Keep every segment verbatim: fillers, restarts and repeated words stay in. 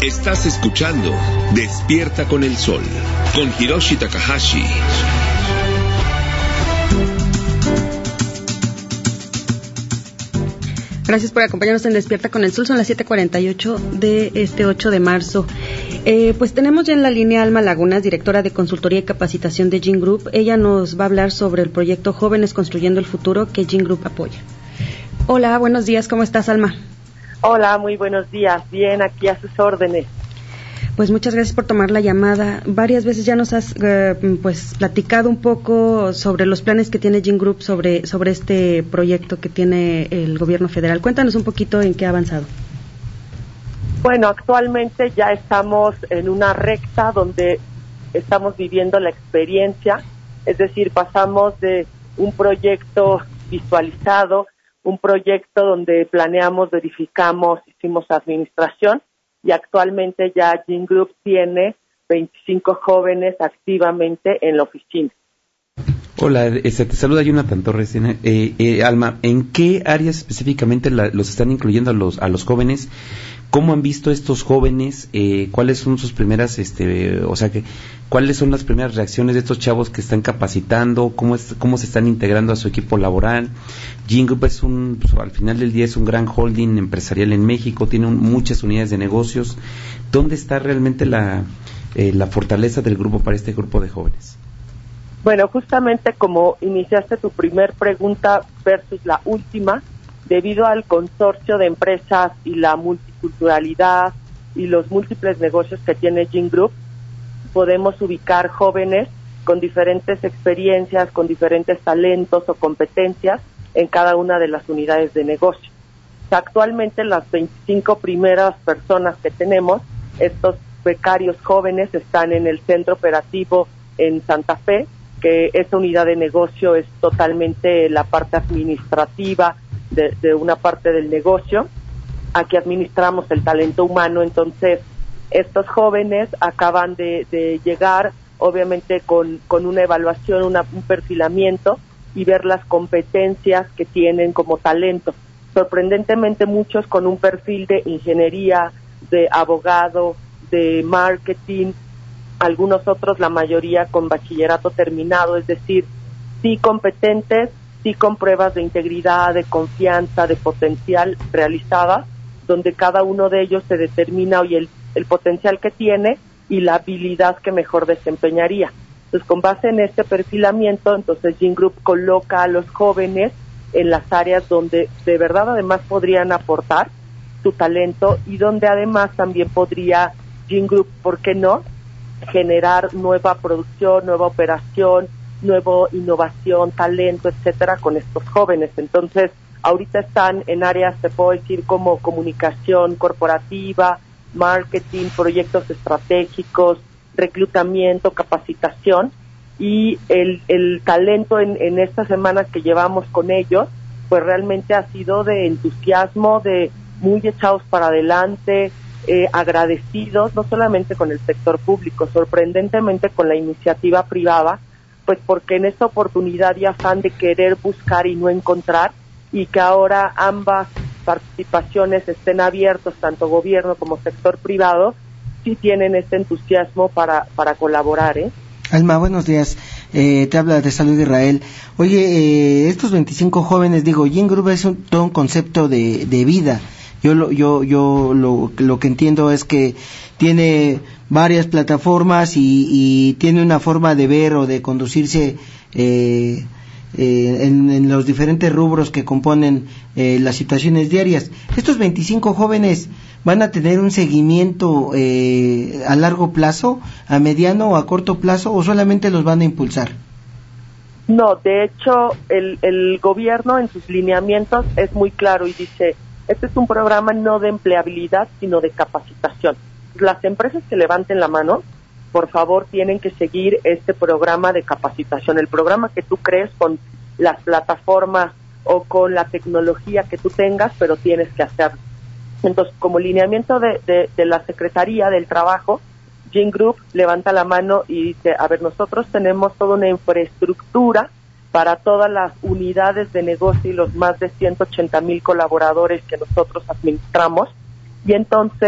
Estás escuchando Despierta con el Sol, con Hiroshi Takahashi. Gracias por acompañarnos en Despierta con el Sol. Son las siete cuarenta y ocho de este ocho de marzo. Eh, pues tenemos ya en la línea Alma Lagunas, directora de Consultoría y Capacitación de Gin Group. Ella nos va a hablar sobre el proyecto Jóvenes Construyendo el Futuro que Gin Group apoya. Hola, buenos días. ¿Cómo estás, Alma? Hola, muy buenos días. Bien, aquí a sus órdenes. Pues muchas gracias por tomar la llamada. Varias veces ya nos has eh, pues platicado un poco sobre los planes que tiene Gin Group sobre sobre este proyecto que tiene el gobierno federal. Cuéntanos un poquito en qué ha avanzado. Bueno, actualmente ya estamos en una recta donde estamos viviendo la experiencia, es decir, pasamos de un proyecto visualizado, un proyecto donde planeamos, verificamos, hicimos administración, y actualmente ya Gin Group tiene veinticinco jóvenes activamente en la oficina. Hola, este, te saluda Jonathan Torres. Eh, eh, Alma, ¿en qué áreas específicamente la, los están incluyendo a los a los jóvenes? ¿Cómo han visto estos jóvenes? Eh, ¿Cuáles son sus primeras, este, o sea, que, cuáles son las primeras reacciones de estos chavos que están capacitando? ¿Cómo es, cómo se están integrando a su equipo laboral? Gin Group es un, pues, al final del día es un gran holding empresarial en México, tiene un, muchas unidades de negocios. ¿Dónde está realmente la eh, la fortaleza del grupo para este grupo de jóvenes? Bueno, justamente como iniciaste tu primer pregunta versus la última, debido al consorcio de empresas y la multiculturalidad y los múltiples negocios que tiene Gin Group, podemos ubicar jóvenes con diferentes experiencias, con diferentes talentos o competencias en cada una de las unidades de negocio. O sea, actualmente las veinticinco primeras personas que tenemos, estos becarios jóvenes, están en el centro operativo en Santa Fe, que esa unidad de negocio es totalmente la parte administrativa de, de una parte del negocio. Aquí administramos el talento humano, entonces estos jóvenes acaban de, de llegar, obviamente con, con una evaluación, una, un perfilamiento y ver las competencias que tienen como talento. Sorprendentemente muchos con un perfil de ingeniería, de abogado, de marketing, algunos otros, la mayoría con bachillerato terminado, es decir, sí competentes, sí con pruebas de integridad, de confianza, de potencial realizadas, donde cada uno de ellos se determina hoy el, el potencial que tiene y la habilidad que mejor desempeñaría. Entonces, con base en este perfilamiento, entonces Gin Group coloca a los jóvenes en las áreas donde de verdad además podrían aportar su talento y donde además también podría Gin Group, ¿por qué no?, generar nueva producción, nueva operación, nueva innovación, talento, etcétera, con estos jóvenes. Entonces, ahorita están en áreas, te puedo decir, como comunicación corporativa, marketing, proyectos estratégicos, reclutamiento, capacitación, y el, el talento en, en estas semanas que llevamos con ellos, pues realmente ha sido de entusiasmo, de muy echados para adelante, Eh, agradecidos, no solamente con el sector público, sorprendentemente con la iniciativa privada, pues porque en esta oportunidad y afán de querer buscar y no encontrar, y que ahora ambas participaciones estén abiertos, tanto gobierno como sector privado, sí tienen este entusiasmo para, para colaborar, ¿eh? Alma, buenos días. Eh, te habla de Salud Israel. Oye, eh, estos veinticinco jóvenes, digo, Gin Group es un, todo un concepto de, de vida. Yo lo, yo, yo lo, lo que entiendo es que tiene varias plataformas y, y tiene una forma de ver o de conducirse eh, eh, en, en los diferentes rubros que componen eh, las situaciones diarias. Estos veinticinco jóvenes van a tener un seguimiento eh, a largo plazo, a mediano o a corto plazo, o solamente los van a impulsar. No, de hecho, el, el gobierno en sus lineamientos es muy claro y dice: este es un programa no de empleabilidad, sino de capacitación. Las empresas que levanten la mano, por favor, tienen que seguir este programa de capacitación. El programa que tú crees con las plataformas o con la tecnología que tú tengas, pero tienes que hacerlo. Entonces, como lineamiento de, de, de la Secretaría del Trabajo, Gin Group levanta la mano y dice: a ver, nosotros tenemos toda una infraestructura para todas las unidades de negocio y los más de ciento ochenta mil colaboradores que nosotros administramos, y entonces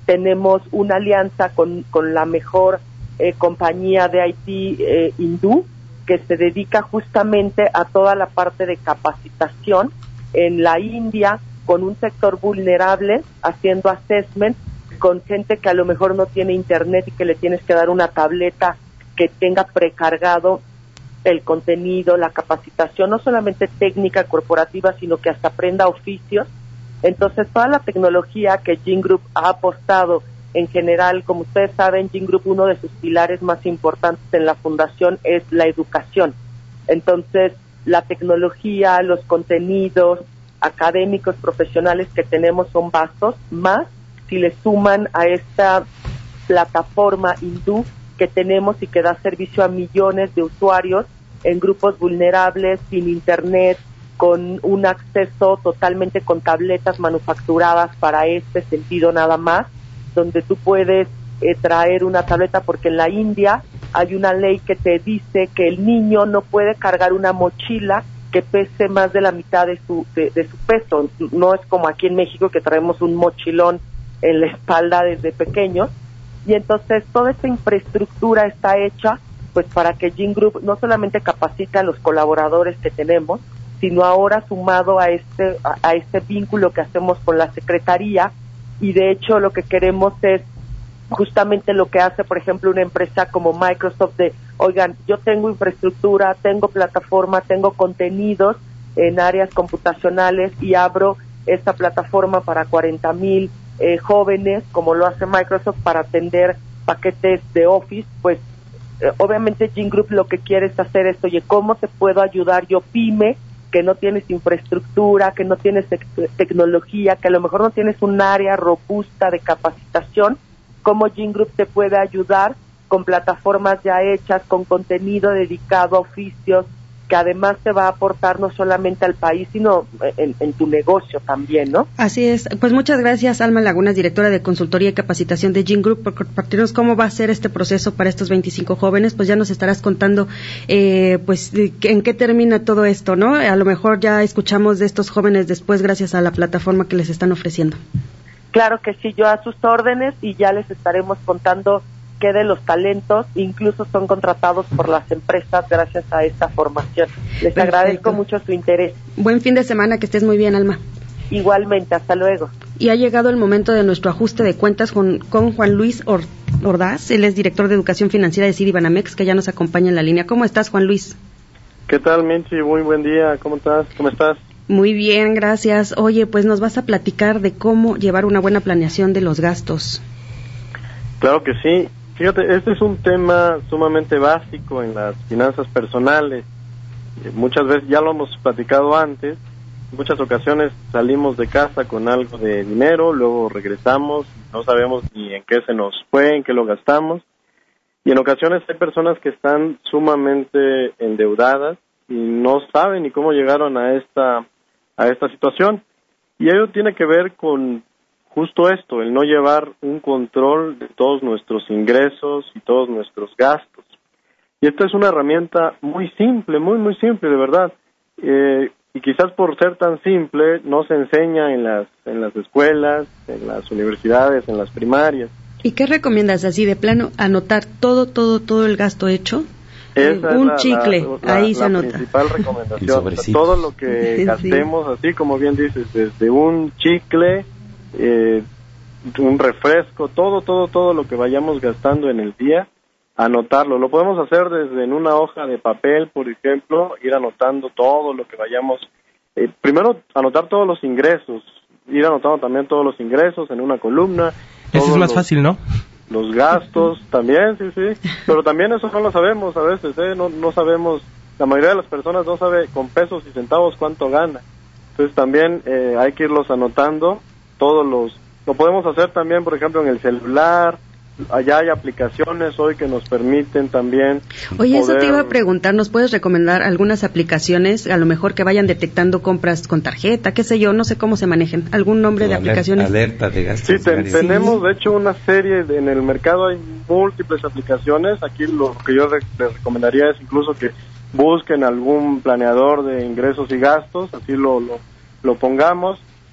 tenemos una alianza con, con la mejor eh, compañía de I T eh, hindú, que se dedica justamente a toda la parte de capacitación en la India, con un sector vulnerable, haciendo assessment con gente que a lo mejor no tiene internet y que le tienes que dar una tableta que tenga precargado el contenido, la capacitación, no solamente técnica corporativa, sino que hasta aprenda oficios. Entonces, toda la tecnología que Gin Group ha apostado en general, como ustedes saben, Gin Group, uno de sus pilares más importantes en la fundación es la educación. Entonces, la tecnología, los contenidos académicos, profesionales que tenemos son vastos, más si le suman a esta plataforma hindú que tenemos y que da servicio a millones de usuarios en grupos vulnerables, sin internet, con un acceso totalmente con tabletas manufacturadas para este sentido nada más, donde tú puedes eh, traer una tableta, porque en la India hay una ley que te dice que el niño no puede cargar una mochila que pese más de la mitad de su, de, de su peso. No es como aquí en México, que traemos un mochilón en la espalda desde pequeños. Y entonces toda esta infraestructura está hecha pues para que Gin Group no solamente capacite a los colaboradores que tenemos, sino ahora sumado a este a, a este vínculo que hacemos con la Secretaría, y de hecho lo que queremos es justamente lo que hace, por ejemplo, una empresa como Microsoft, de, oigan, yo tengo infraestructura, tengo plataforma, tengo contenidos en áreas computacionales y abro esta plataforma para cuarenta mil eh, jóvenes, como lo hace Microsoft, para atender paquetes de Office. Pues eh, obviamente Gin Group lo que quiere es hacer esto. Oye, ¿cómo te puedo ayudar yo, pyme, que no tienes infraestructura, que no tienes tecnología, que a lo mejor no tienes un área robusta de capacitación? ¿Cómo Gin Group te puede ayudar con plataformas ya hechas, con contenido dedicado a oficios, que además te va a aportar no solamente al país, sino en, en tu negocio también, ¿no? Así es. Pues muchas gracias, Alma Lagunas, directora de Consultoría y Capacitación de Gin Group, por compartirnos cómo va a ser este proceso para estos veinticinco jóvenes. Pues ya nos estarás contando, eh, pues, en qué termina todo esto, ¿no? A lo mejor ya escuchamos de estos jóvenes después, gracias a la plataforma que les están ofreciendo. Claro que sí, yo a sus órdenes, y ya les estaremos contando que de los talentos incluso son contratados por las empresas gracias a esta formación. Les Perfecto. Agradezco mucho su interés. Buen fin de semana, que estés muy bien, Alma. Igualmente, hasta luego. Y ha llegado el momento de nuestro ajuste de cuentas con, con Juan Luis Or, Ordaz. Él es director de Educación Financiera de Citibanamex, que ya nos acompaña en la línea. ¿Cómo estás, Juan Luis? ¿Qué tal, Menchi? Muy buen día. ¿Cómo estás? ¿Cómo estás? Muy bien, gracias. Oye, pues nos vas a platicar de cómo llevar una buena planeación de los gastos. Claro que sí. Fíjate, este es un tema sumamente básico en las finanzas personales. Muchas veces, ya lo hemos platicado antes, en muchas ocasiones salimos de casa con algo de dinero, luego regresamos, no sabemos ni en qué se nos fue, en qué lo gastamos, y en ocasiones hay personas que están sumamente endeudadas y no saben ni cómo llegaron a esta a esta situación, y ello tiene que ver con justo esto, el no llevar un control de todos nuestros ingresos y todos nuestros gastos. Y esta es una herramienta muy simple, muy, muy simple, de verdad. Eh, y quizás por ser tan simple, no se enseña en las, en las escuelas, en las universidades, en las primarias. ¿Y qué recomiendas así de plano? ¿Anotar todo, todo, todo el gasto hecho? Esa un es la, chicle, la, ahí la, se anota. La principal recomendación. O sea, todo lo que gastemos, sí. Así como bien dices, desde un chicle, Eh, un refresco, todo, todo, todo lo que vayamos gastando en el día, anotarlo. Lo podemos hacer desde en una hoja de papel, por ejemplo, ir anotando todo lo que vayamos. Eh, primero, anotar todos los ingresos, ir anotando también todos los ingresos en una columna. Eso es más los, fácil, ¿no? Los gastos también, sí, sí. Pero también eso no lo sabemos a veces, ¿eh? No, no sabemos, la mayoría de las personas no sabe con pesos y centavos cuánto gana. Entonces también eh, hay que irlos anotando. Todos los, lo podemos hacer también, por ejemplo, en el celular. Allá hay aplicaciones hoy que nos permiten también. Oye, poder... eso te iba a preguntar, ¿nos puedes recomendar algunas aplicaciones, a lo mejor que vayan detectando compras con tarjeta, qué sé yo, no sé cómo se manejen, algún nombre de alerta, aplicaciones? Alerta de gastos. Sí, ten, tenemos de hecho una serie, de, en el mercado hay múltiples aplicaciones. Aquí lo que yo re, les recomendaría es incluso que busquen algún planeador de ingresos y gastos, así lo, lo, lo pongamos.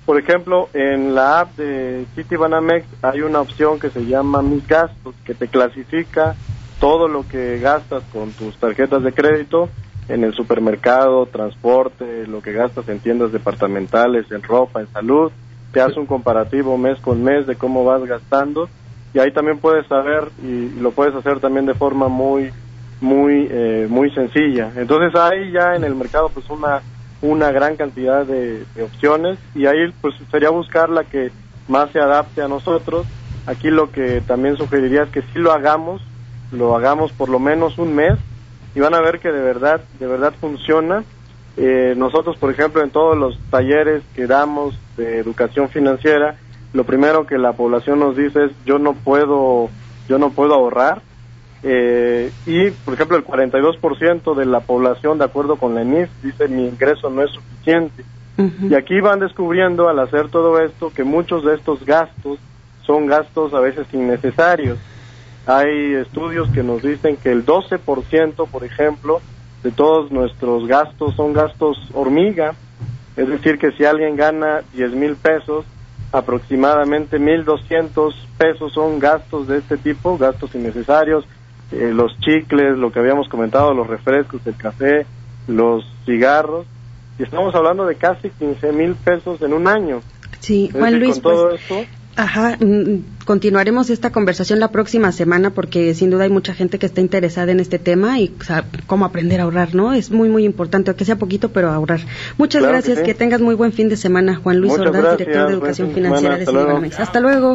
Por ejemplo, en la app de Citibanamex hay una opción que se llama Mis Gastos, que te clasifica todo lo que gastas con tus tarjetas de crédito en el supermercado, transporte, lo que gastas en tiendas departamentales, en ropa, en salud. Te hace un comparativo mes con mes de cómo vas gastando, y ahí también puedes saber, y lo puedes hacer también de forma muy muy eh, muy sencilla. Entonces ahí ya en el mercado pues una una gran cantidad de, de opciones, y ahí pues sería buscar la que más se adapte a nosotros. Aquí lo que también sugeriría es que sí lo hagamos, lo hagamos por lo menos un mes, y van a ver que de verdad, de verdad funciona. Eh, nosotros, por ejemplo, en todos los talleres que damos de educación financiera, lo primero que la población nos dice es: yo no puedo, yo no puedo ahorrar. Eh, y, por ejemplo, el cuarenta y dos por ciento de la población, de acuerdo con la E N I F, dice: mi ingreso no es suficiente. Uh-huh. Y aquí van descubriendo, al hacer todo esto, que muchos de estos gastos son gastos a veces innecesarios. Hay estudios que nos dicen que el doce por ciento, por ejemplo, de todos nuestros gastos son gastos hormiga. Es decir, que si alguien gana diez mil pesos, aproximadamente mil doscientos pesos son gastos de este tipo, gastos innecesarios. Eh, los chicles, lo que habíamos comentado, los refrescos, el café, los cigarros, y estamos hablando de casi quince mil pesos en un año. Sí, es Juan decir, Luis, con todo pues, esto, ajá, continuaremos esta conversación la próxima semana, porque sin duda hay mucha gente que está interesada en este tema y, o sea, cómo aprender a ahorrar, ¿no? Es muy, muy importante, aunque sea poquito, pero ahorrar. Muchas claro gracias, que, sí. que tengas muy buen fin de semana, Juan Luis Muchas Ordaz, gracias, director de Educación Financiera de Citibanamex. Hasta luego.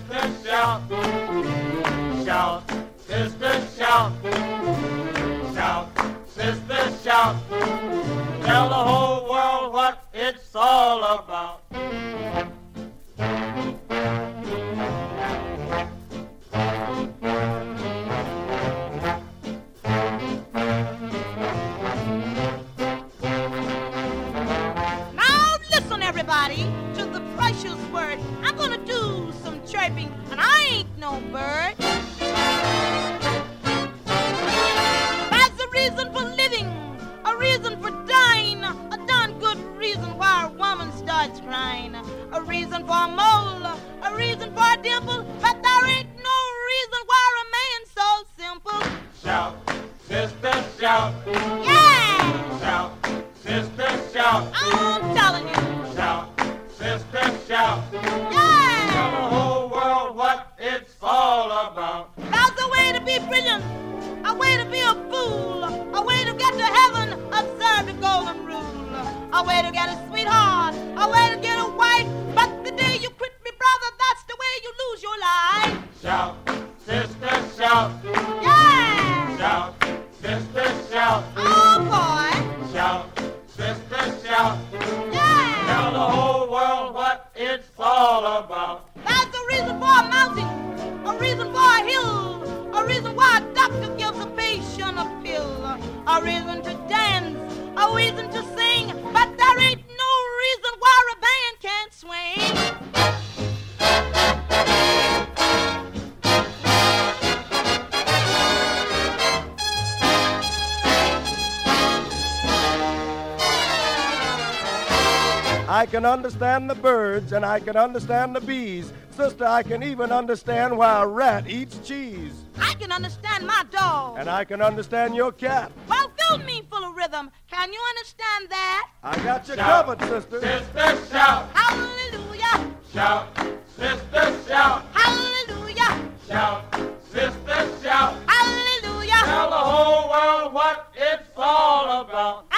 Tell the whole world what it's all about. Now listen everybody to the precious word. I'm gonna do some chirping, and I ain't no bird. That's the reason for living, a reason for dying, a darn good reason why a woman starts crying, a reason for a mole, a reason for a dimple, but there ain't no reason why a man's so simple. Shout, sister, shout. Yeah! Shout, sister, shout. I'm telling you. Shout, sister, shout. Yeah! Tell the whole world what it's all about. There's a way to be brilliant, a way to be a fool, a way to get to heaven, observe the golden rule, a way to get a sweetheart, a way to get a wife, but the day you quit me, brother, that's the way you lose your life. Shout, sister, shout. Yeah! Shout, sister, shout. Oh, boy. Shout, sister, shout. Yeah! Tell the whole world what it's all about. That's the reason for a mountain, a reason for a hill, a reason why a doctor gives a patient a pill, a reason to dance, a reason to sing, but there ain't no reason why a band can't swing. I can understand the birds and I can understand the bees. Sister, I can even understand why a rat eats cheese. I can understand my dog. And I can understand your cat. Well, fill me full of rhythm. Can you understand that? I got you Shout, covered, sister. Sister, shout. Hallelujah. Shout, sister, shout. Hallelujah. Shout, sister, shout. Hallelujah. Tell the whole world what it's all about.